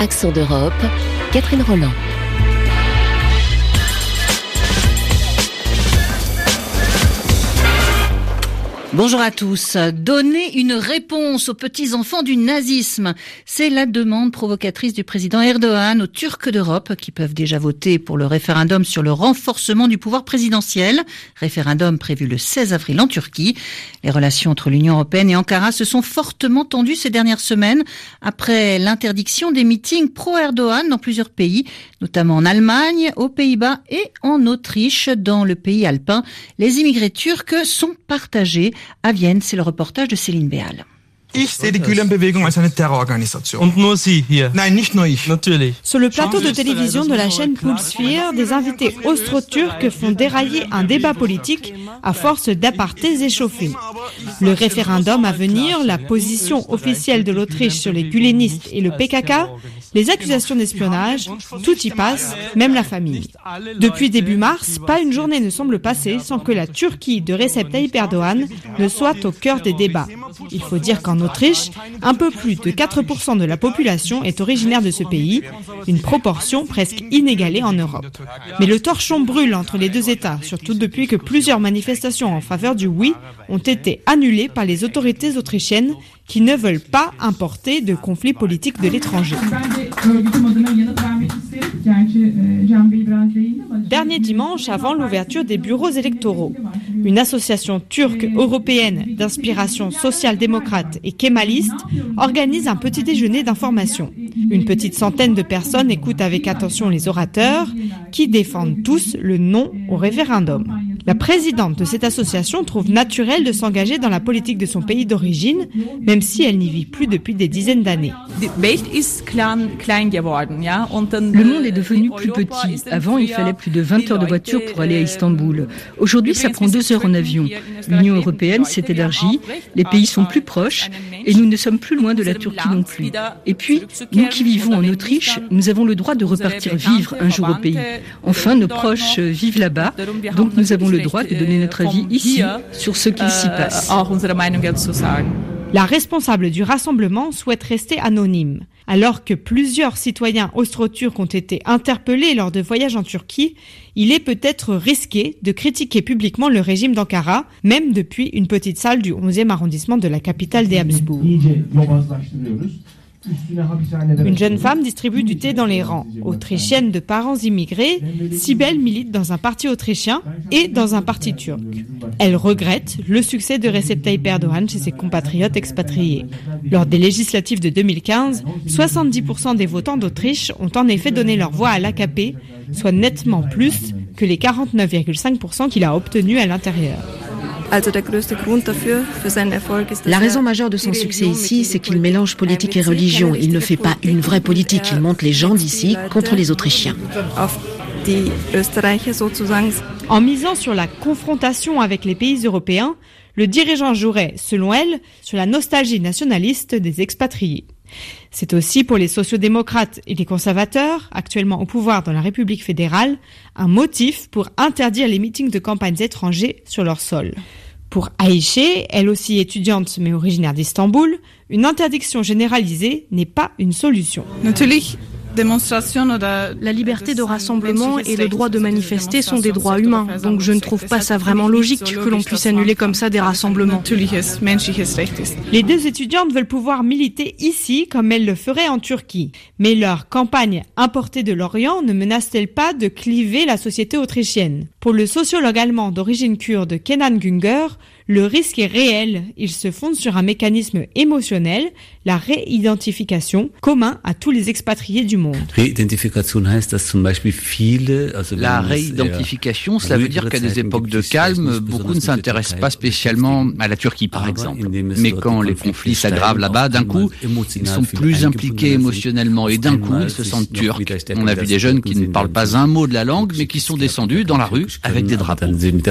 Accent d'Europe, Catherine Roland. Bonjour à tous. Donner une réponse aux petits-enfants du nazisme, c'est la demande provocatrice du président Erdogan aux Turcs d'Europe qui peuvent déjà voter pour le référendum sur le renforcement du pouvoir présidentiel. Référendum prévu le 16 avril en Turquie. Les relations entre l'Union européenne et Ankara se sont fortement tendues ces dernières semaines après l'interdiction des meetings pro-Erdogan dans plusieurs pays, notamment en Allemagne, aux Pays-Bas et en Autriche. Dans le pays alpin, les immigrés turcs sont partagés. À Vienne, c'est le reportage de Céline Béal. Ich sehe die Gülen-Bewegung als eine Terrororganisation. Und nur Sie hier. Nein, nicht nur ich. Natürlich. Sur le plateau de télévision de la chaîne Pulssphere, des invités austro-turcs font dérailler un débat politique à force d'apartés échauffés. Le référendum à venir, la position officielle de l'Autriche sur les gulenistes et le PKK, les accusations d'espionnage, tout y passe, même la famille. Depuis début mars, pas une journée ne semble passer sans que la Turquie de Recep Tayyip Erdogan ne soit au cœur des débats. Il faut dire qu'en Autriche, un peu plus de 4% de la population est originaire de ce pays, une proportion presque inégalée en Europe. Mais le torchon brûle entre les deux États, surtout depuis que plusieurs manifestations en faveur du oui ont été annulées par les autorités autrichiennes qui ne veulent pas importer de conflits politiques de l'étranger. Dernier dimanche avant l'ouverture des bureaux électoraux, une association turque européenne d'inspiration social-démocrate et kémaliste organise un petit déjeuner d'information. Une petite centaine de personnes écoutent avec attention les orateurs qui défendent tous le non au référendum. La présidente de cette association trouve naturel de s'engager dans la politique de son pays d'origine, même si elle n'y vit plus depuis des dizaines d'années. Le monde est devenu plus petit. Avant, il fallait plus de 20 heures de voiture pour aller à Istanbul. Aujourd'hui, ça prend 2 heures en avion. L'Union européenne s'est élargie, les pays sont plus proches et nous ne sommes plus loin de la Turquie non plus. Et puis, nous qui vivons en Autriche, nous avons le droit de repartir vivre un jour au pays. Enfin, nos proches vivent là-bas, donc nous avons le droit de donner notre avis ici sur ce qu'il s'y passe. La responsable du rassemblement souhaite rester anonyme. Alors que plusieurs citoyens austro-turcs ont été interpellés lors de voyages en Turquie, il est peut-être risqué de critiquer publiquement le régime d'Ankara, même depuis une petite salle du 11e arrondissement de la capitale des Habsbourg. Une jeune femme distribue du thé dans les rangs. Autrichienne de parents immigrés, Sibel milite dans un parti autrichien et dans un parti turc. Elle regrette le succès de Recep Tayyip Erdogan chez ses compatriotes expatriés. Lors des législatives de 2015, 70% des votants d'Autriche ont en effet donné leur voix à l'AKP, soit nettement plus que les 49,5% qu'il a obtenus à l'intérieur. La raison majeure de son succès ici, c'est qu'il mélange politique et religion. Il ne fait pas une vraie politique, il monte les gens d'ici contre les Autrichiens. En misant sur la confrontation avec les pays européens, le dirigeant jouerait, selon elle, sur la nostalgie nationaliste des expatriés. C'est aussi pour les sociodémocrates et les conservateurs, actuellement au pouvoir dans la République fédérale, un motif pour interdire les meetings de campagnes étrangers sur leur sol. Pour Ayşe, elle aussi étudiante mais originaire d'Istanbul, une interdiction généralisée n'est pas une solution. La liberté de rassemblement et le droit de manifester sont des droits humains, donc je ne trouve pas ça vraiment logique que l'on puisse annuler comme ça des rassemblements. Les deux étudiantes veulent pouvoir militer ici comme elles le feraient en Turquie. Mais leur campagne importée de l'Orient ne menace-t-elle pas de cliver la société autrichienne ? Pour le sociologue allemand d'origine kurde Kenan Güngör, le risque est réel. Il se fonde sur un mécanisme émotionnel, la réidentification, commun à tous les expatriés du monde. La réidentification, cela veut dire qu'à des époques de calme, beaucoup ne s'intéressent pas spécialement à la Turquie, par exemple. Mais quand les conflits s'aggravent là-bas, d'un coup, ils sont plus impliqués émotionnellement et d'un coup, ils se sentent turcs. On a vu des jeunes qui ne parlent pas un mot de la langue, mais qui sont descendus dans la rue avec des drapeaux.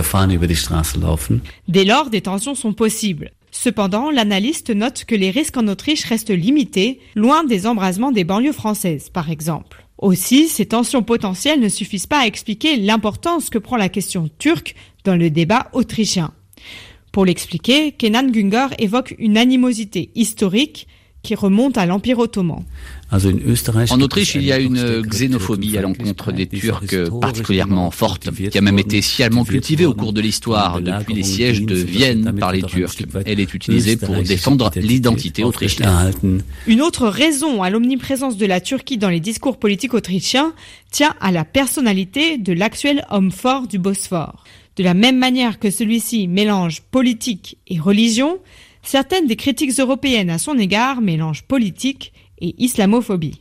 Dès lors, des tensions sont possibles. Cependant, l'analyste note que les risques en Autriche restent limités, loin des embrasements des banlieues françaises, par exemple. Aussi, ces tensions potentielles ne suffisent pas à expliquer l'importance que prend la question turque dans le débat autrichien. Pour l'expliquer, Kenan Güngör évoque une animosité historique qui remonte à l'Empire ottoman. En Autriche, il y a une xénophobie à l'encontre des Turcs particulièrement forte, qui a même été sciemment cultivée au cours de l'histoire, depuis les sièges de Vienne par les Turcs. Elle est utilisée pour défendre l'identité autrichienne. Une autre raison à l'omniprésence de la Turquie dans les discours politiques autrichiens tient à la personnalité de l'actuel homme fort du Bosphore. De la même manière que celui-ci mélange politique et religion, certaines des critiques européennes à son égard mélangent politique et islamophobie.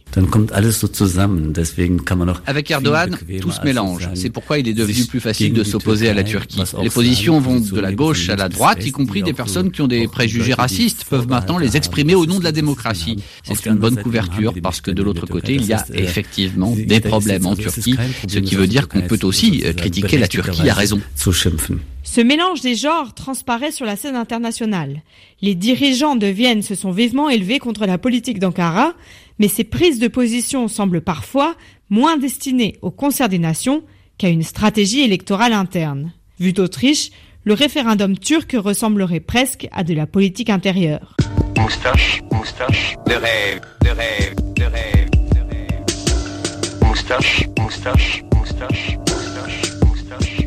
Avec Erdogan, tout se mélange. C'est pourquoi il est devenu plus facile de s'opposer à la Turquie. Les positions vont de la gauche à la droite, y compris des personnes qui ont des préjugés racistes peuvent maintenant les exprimer au nom de la démocratie. C'est une bonne couverture parce que de l'autre côté, il y a effectivement des problèmes en Turquie, ce qui veut dire qu'on peut aussi critiquer la Turquie à raison. Ce mélange des genres transparaît sur la scène internationale. Les dirigeants de Vienne se sont vivement élevés contre la politique d'Ankara, mais ces prises de position semblent parfois moins destinées au concert des nations qu'à une stratégie électorale interne. Vu d'Autriche, le référendum turc ressemblerait presque à de la politique intérieure. Moustache, moustache, de rêve, de rêve, de rêve, de rêve. Moustache, moustache, moustache, moustache, moustache.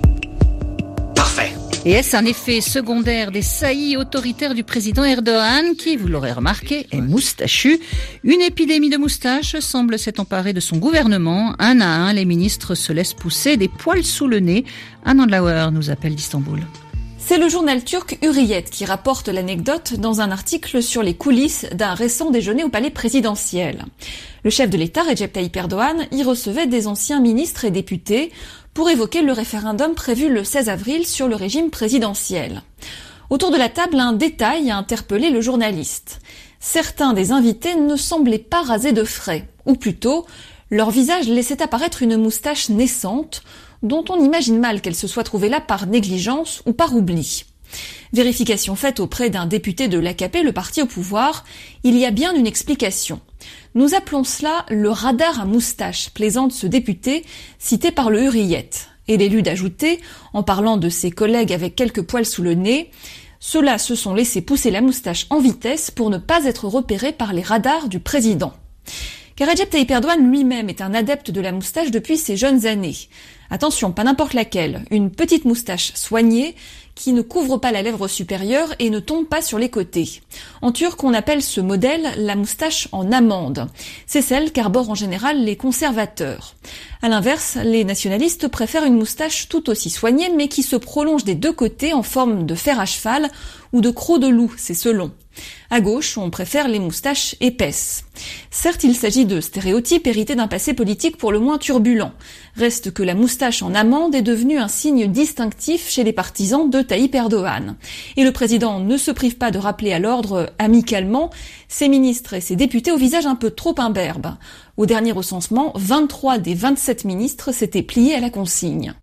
Parfait. Et est-ce un effet secondaire des saillies autoritaires du président Erdogan, qui, vous l'aurez remarqué, est moustachu? Une épidémie de moustaches semble s'être emparée de son gouvernement. Un à un, les ministres se laissent pousser des poils sous le nez. Anand Lauer nous appelle d'Istanbul. C'est le journal turc Hürriyet qui rapporte l'anecdote dans un article sur les coulisses d'un récent déjeuner au palais présidentiel. Le chef de l'État, Recep Tayyip Erdogan, y recevait des anciens ministres et députés pour évoquer le référendum prévu le 16 avril sur le régime présidentiel. Autour de la table, un détail a interpellé le journaliste. Certains des invités ne semblaient pas rasés de frais, ou plutôt, leur visage laissait apparaître une moustache naissante, dont on imagine mal qu'elle se soit trouvée là par négligence ou par oubli. Vérification faite auprès d'un député de l'AKP, le parti au pouvoir, il y a bien une explication. Nous appelons cela le radar à moustache, plaisante ce député, cité par le Hürriyet. Et l'élu d'ajouter, en parlant de ses collègues avec quelques poils sous le nez, ceux-là se sont laissés pousser la moustache en vitesse pour ne pas être repérés par les radars du président. Car Recep Tayyip Erdogan lui-même est un adepte de la moustache depuis ses jeunes années. Attention, pas n'importe laquelle, une petite moustache soignée qui ne couvre pas la lèvre supérieure et ne tombe pas sur les côtés. En turc, on appelle ce modèle la moustache en amande. C'est celle qu'arborent en général les conservateurs. À l'inverse, les nationalistes préfèrent une moustache tout aussi soignée mais qui se prolonge des deux côtés en forme de fer à cheval ou de croc de loup, c'est selon. À gauche, on préfère les moustaches épaisses. Certes, il s'agit de stéréotypes hérités d'un passé politique pour le moins turbulent. Reste que la moustache en amande est devenue un signe distinctif chez les partisans de Tayyip Erdogan. Et le président ne se prive pas de rappeler à l'ordre amicalement ses ministres et ses députés au visage un peu trop imberbe. Au dernier recensement, 23 des 27 ministres s'étaient pliés à la consigne.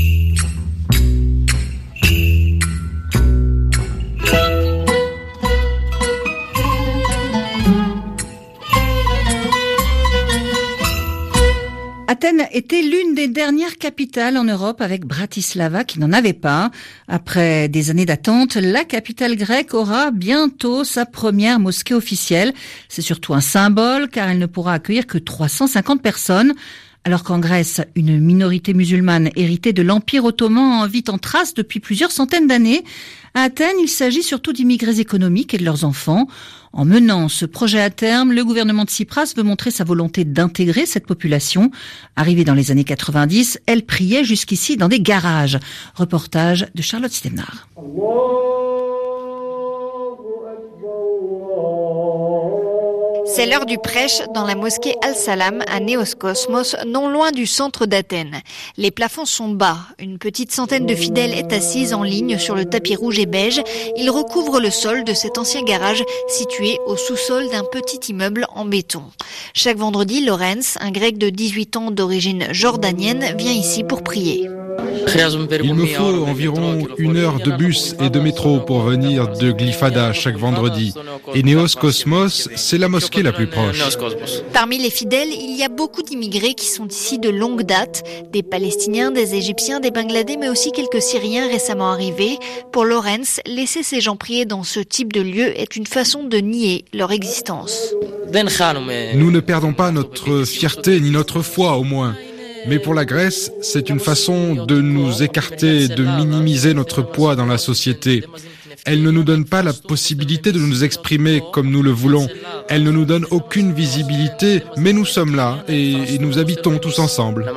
Athènes était l'une des dernières capitales en Europe avec Bratislava qui n'en avait pas. Après des années d'attente, la capitale grecque aura bientôt sa première mosquée officielle. C'est surtout un symbole car elle ne pourra accueillir que 350 personnes. Alors qu'en Grèce, une minorité musulmane héritée de l'Empire ottoman vit en trace depuis plusieurs centaines d'années, à Athènes, il s'agit surtout d'immigrés économiques et de leurs enfants. En menant ce projet à terme, le gouvernement de Tsipras veut montrer sa volonté d'intégrer cette population. Arrivée dans les années 90, elle priait jusqu'ici dans des garages. Reportage de Charlotte Stemnar. C'est l'heure du prêche dans la mosquée Al-Salam à Néos-Cosmos, non loin du centre d'Athènes. Les plafonds sont bas. Une petite centaine de fidèles est assise en ligne sur le tapis rouge et beige. Ils recouvrent le sol de cet ancien garage situé au sous-sol d'un petit immeuble en béton. Chaque vendredi, Lorenz, un grec de 18 ans d'origine jordanienne, vient ici pour prier. Il me faut environ 1 heure de bus et de métro pour venir de Glyfada chaque vendredi. Et Neos Cosmos, c'est la mosquée la plus proche. Parmi les fidèles, il y a beaucoup d'immigrés qui sont ici de longue date. Des Palestiniens, des Égyptiens, des Bangladais, mais aussi quelques Syriens récemment arrivés. Pour Lorenz, laisser ces gens prier dans ce type de lieu est une façon de nier leur existence. Nous ne perdons pas notre fierté ni notre foi au moins. Mais pour la Grèce, c'est une façon de nous écarter, de minimiser notre poids dans la société. Elle ne nous donne pas la possibilité de nous exprimer comme nous le voulons. Elle ne nous donne aucune visibilité, mais nous sommes là et nous habitons tous ensemble.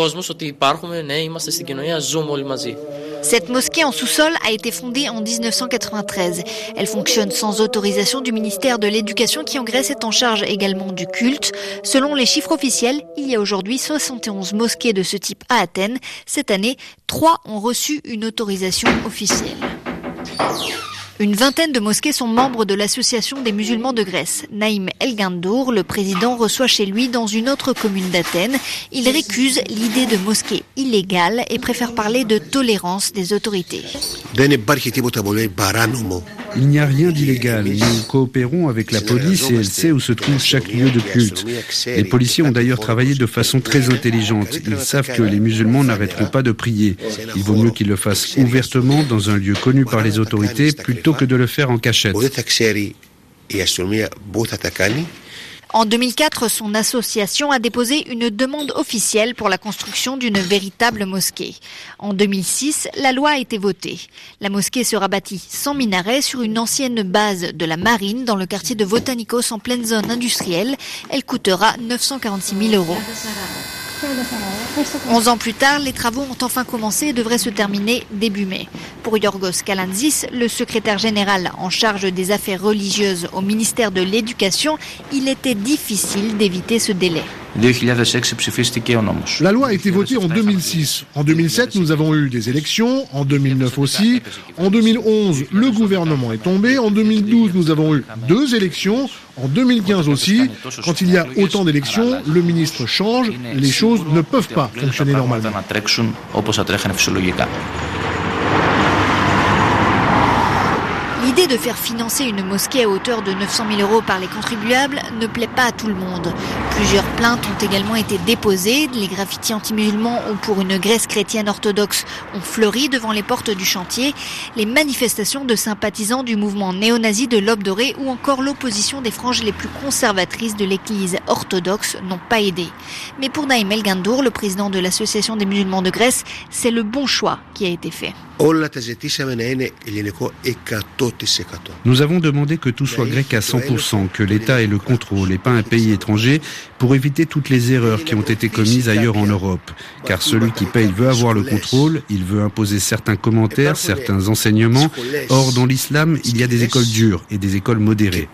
Cette mosquée en sous-sol a été fondée en 1993. Elle fonctionne sans autorisation du ministère de l'Éducation qui en Grèce est en charge également du culte. Selon les chiffres officiels, il y a aujourd'hui 71 mosquées de ce type à Athènes. Cette année, 3 ont reçu une autorisation officielle. Une vingtaine de mosquées sont membres de l'Association des musulmans de Grèce. Naïm El-Gandour, le président, reçoit chez lui dans une autre commune d'Athènes. Il récuse l'idée de mosquée illégale et préfère parler de tolérance des autorités. Il n'y a rien d'illégal. Nous coopérons avec la police et elle sait où se trouve chaque lieu de culte. Les policiers ont d'ailleurs travaillé de façon très intelligente. Ils savent que les musulmans n'arrêteront pas de prier. Il vaut mieux qu'ils le fassent ouvertement dans un lieu connu par les autorités plutôt que de le faire en cachette. En 2004, son association a déposé une demande officielle pour la construction d'une véritable mosquée. En 2006, la loi a été votée. La mosquée sera bâtie sans minaret sur une ancienne base de la marine dans le quartier de Botanikos en pleine zone industrielle. Elle coûtera 946 000 €. 11 ans plus tard, les travaux ont enfin commencé et devraient se terminer début mai. Pour Yorgos Kalantzis, le secrétaire général en charge des affaires religieuses au ministère de l'Éducation, il était difficile d'éviter ce délai. La loi a été votée en 2006. En 2007, nous avons eu des élections. En 2009 aussi. En 2011, le gouvernement est tombé. En 2012, nous avons eu 2 élections. En 2015 aussi. Quand il y a autant d'élections, le ministre change. Les choses ne peuvent pas fonctionner normalement. L'idée de faire financer une mosquée à hauteur de 900 000 € par les contribuables ne plaît pas à tout le monde. Plusieurs plaintes ont également été déposées. Les graffitis anti-musulmans ou pour une Grèce chrétienne orthodoxe ont fleuri devant les portes du chantier. Les manifestations de sympathisants du mouvement néo-nazi de l'Aube dorée ou encore l'opposition des franges les plus conservatrices de l'église orthodoxe n'ont pas aidé. Mais pour Naïm El-Gandour, le président de l'Association des musulmans de Grèce, c'est le bon choix qui a été fait. Nous avons demandé que tout soit grec à 100%, que l'État ait le contrôle et pas un pays étranger pour éviter toutes les erreurs qui ont été commises ailleurs en Europe. Car celui qui paye veut avoir le contrôle, il veut imposer certains commentaires, certains enseignements. Or, dans l'islam, il y a des écoles dures et des écoles modérées.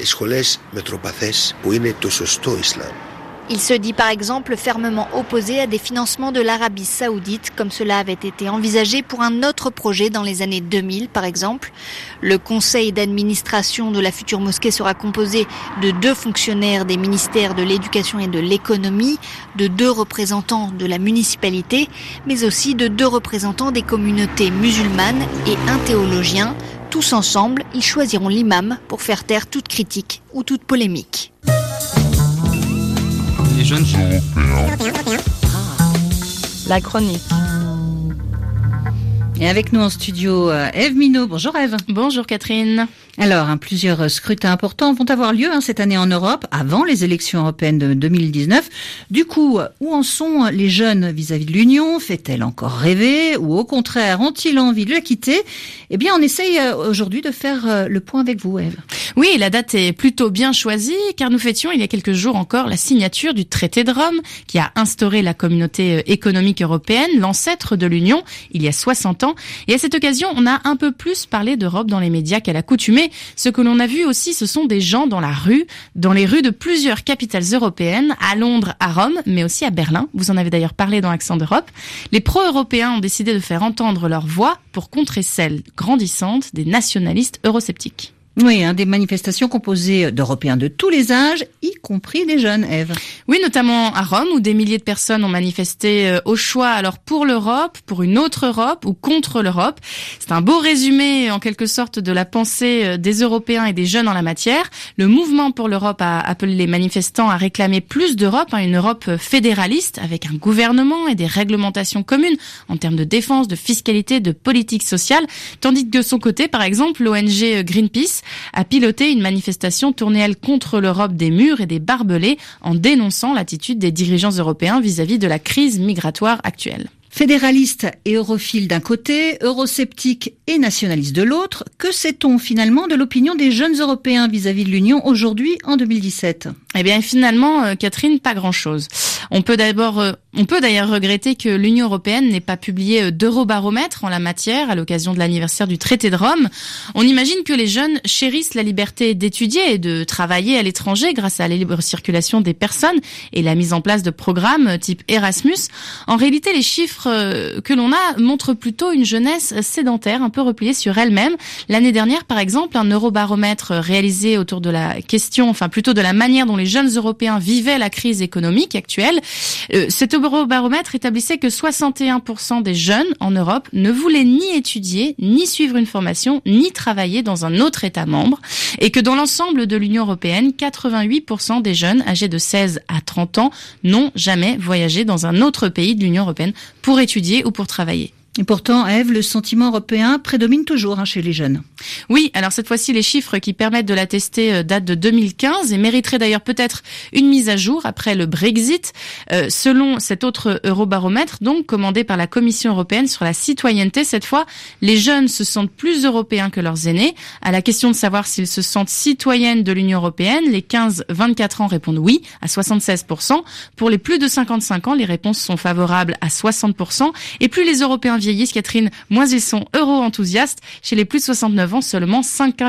Il se dit par exemple fermement opposé à des financements de l'Arabie Saoudite, comme cela avait été envisagé pour un autre projet dans les années 2000 par exemple. Le conseil d'administration de la future mosquée sera composé de 2 fonctionnaires des ministères de l'Éducation et de l'Économie, de 2 représentants de la municipalité, mais aussi de 2 représentants des communautés musulmanes et un théologien. Tous ensemble, ils choisiront l'imam pour faire taire toute critique ou toute polémique. Les jeunes La chronique. Et avec nous en studio, Ève Minot. Bonjour Ève. Bonjour Catherine. Alors, plusieurs scrutins importants vont avoir lieu cette année en Europe, avant les élections européennes de 2019. Du coup, où en sont les jeunes vis-à-vis de l'Union? Fait-elle encore rêver? Ou au contraire, ont-ils envie de la quitter? Eh bien, on essaye aujourd'hui de faire le point avec vous, Ève. Oui, la date est plutôt bien choisie, car nous fêtions il y a quelques jours encore la signature du traité de Rome, qui a instauré la communauté économique européenne, l'ancêtre de l'Union, il y a 60 ans. Et à cette occasion, on a un peu plus parlé d'Europe dans les médias qu'à l'accoutumée. Ce que l'on a vu aussi, ce sont des gens dans la rue, dans les rues de plusieurs capitales européennes, à Londres, à Rome, mais aussi à Berlin. Vous en avez d'ailleurs parlé dans Accent d'Europe. Les pro-européens ont décidé de faire entendre leur voix pour contrer celle grandissante des nationalistes eurosceptiques. Oui, des manifestations composées d'Européens de tous les âges, y compris des jeunes, Ève. Oui, notamment à Rome, où des milliers de personnes ont manifesté au choix, alors pour l'Europe, pour une autre Europe ou contre l'Europe. C'est un beau résumé, en quelque sorte, de la pensée des Européens et des jeunes en la matière. Le mouvement pour l'Europe a appelé les manifestants à réclamer plus d'Europe, une Europe fédéraliste, avec un gouvernement et des réglementations communes en termes de défense, de fiscalité, de politique sociale, tandis que de son côté, par exemple, l'ONG Greenpeace a piloté une manifestation tournée, elle, contre l'Europe des murs et des barbelés, en dénonçant l'attitude des dirigeants européens vis-à-vis de la crise migratoire actuelle. Fédéralistes et europhiles d'un côté, eurosceptiques et nationalistes de l'autre, que sait-on finalement de l'opinion des jeunes Européens vis-à-vis de l'Union aujourd'hui, en 2017 ? Eh bien, finalement, Catherine, pas grand-chose. On peut d'ailleurs regretter que l'Union européenne n'ait pas publié d'eurobaromètre en la matière à l'occasion de l'anniversaire du traité de Rome. On imagine que les jeunes chérissent la liberté d'étudier et de travailler à l'étranger grâce à la libre circulation des personnes et la mise en place de programmes type Erasmus. En réalité, les chiffres que l'on a montrent plutôt une jeunesse sédentaire, un peu repliée sur elle-même. L'année dernière, par exemple, un eurobaromètre réalisé autour de la question, plutôt de la manière dont les jeunes Européens vivaient la crise économique actuelle. Cet eurobaromètre établissait que 61% des jeunes en Europe ne voulaient ni étudier, ni suivre une formation, ni travailler dans un autre État membre, et que dans l'ensemble de l'Union européenne, 88% des jeunes âgés de 16 à 30 ans n'ont jamais voyagé dans un autre pays de l'Union européenne pour étudier ou pour travailler. Et pourtant, Ève, le sentiment européen prédomine toujours chez les jeunes. Oui, alors cette fois-ci, les chiffres qui permettent de l'attester datent de 2015 et mériteraient d'ailleurs peut-être une mise à jour après le Brexit. Selon cet autre eurobaromètre, donc commandé par la Commission européenne sur la citoyenneté, cette fois, les jeunes se sentent plus européens que leurs aînés. À la question de savoir s'ils se sentent citoyennes de l'Union européenne, les 15-24 ans répondent oui à 76%. Pour les plus de 55 ans, les réponses sont favorables à 60%. Et plus les Européens vieillissent, Catherine, moins ils sont euro-enthousiastes. Chez les plus de 69 ans, seulement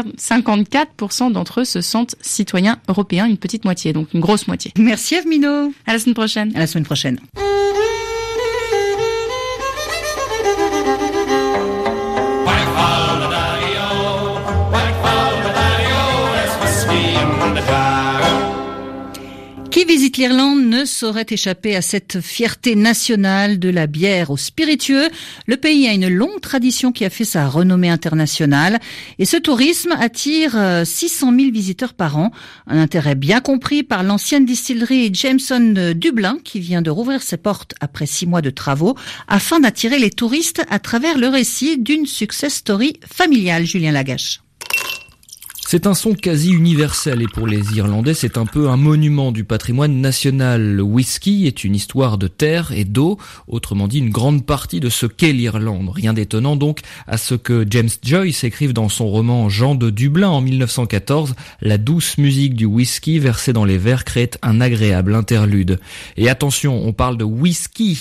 54% d'entre eux se sentent citoyens européens, une petite moitié, donc une grosse moitié. Merci Ève Minot. À la semaine prochaine. À la semaine prochaine. Qui visite l'Irlande ne saurait échapper à cette fierté nationale de la bière aux spiritueux. Le pays a une longue tradition qui a fait sa renommée internationale et ce tourisme attire 600 000 visiteurs par an. Un intérêt bien compris par l'ancienne distillerie Jameson de Dublin qui vient de rouvrir ses portes après 6 mois de travaux afin d'attirer les touristes à travers le récit d'une success story familiale. Julien Lagache. C'est un son quasi universel et pour les Irlandais, c'est un peu un monument du patrimoine national. Le whisky est une histoire de terre et d'eau, autrement dit une grande partie de ce qu'est l'Irlande. Rien d'étonnant donc à ce que James Joyce écrive dans son roman Jean de Dublin en 1914, la douce musique du whisky versée dans les verres crée un agréable interlude. Et attention, on parle de whisky.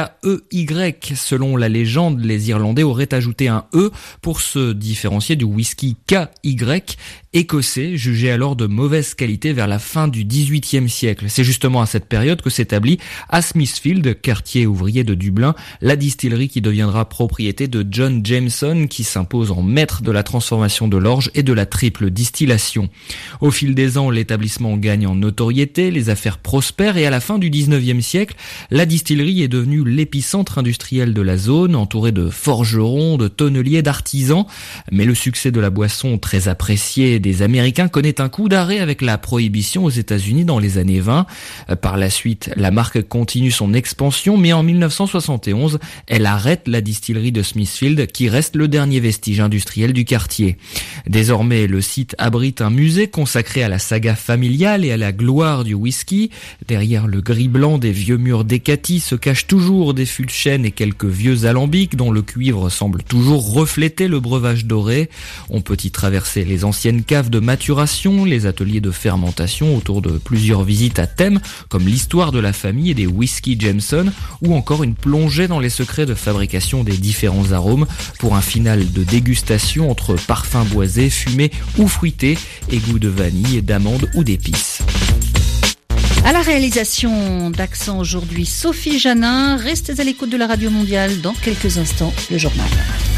K-E-Y. Selon la légende, les Irlandais auraient ajouté un E pour se différencier du whisky K-Y, écossais, jugé alors de mauvaise qualité vers la fin du XVIIIe siècle. C'est justement à cette période que s'établit à Smithfield, quartier ouvrier de Dublin, la distillerie qui deviendra propriété de John Jameson, qui s'impose en maître de la transformation de l'orge et de la triple distillation. Au fil des ans, l'établissement gagne en notoriété, les affaires prospèrent et à la fin du XIXe siècle, la distillerie est devenue l'épicentre industriel de la zone, entouré de forgerons, de tonneliers, d'artisans. Mais le succès de la boisson, très appréciée des Américains, connaît un coup d'arrêt avec la prohibition aux États-Unis dans les années 20. Par la suite, la marque continue son expansion, mais en 1971, elle arrête la distillerie de Smithfield, qui reste le dernier vestige industriel du quartier. Désormais, le site abrite un musée consacré à la saga familiale et à la gloire du whisky. Derrière le gris blanc des vieux murs d'Hécatie se cachent toujours des fûts de chêne et quelques vieux alambics dont le cuivre semble toujours refléter le breuvage doré. On peut y traverser les anciennes caves de maturation, les ateliers de fermentation autour de plusieurs visites à thème, comme l'histoire de la famille et des whisky Jameson, ou encore une plongée dans les secrets de fabrication des différents arômes pour un final de dégustation entre parfums boisés, fumés ou fruités et goûts de vanille, d'amande ou d'épices. À la réalisation d'Accent aujourd'hui, Sophie Janin. Restez à l'écoute de la Radio Mondiale. Dans quelques instants, le journal.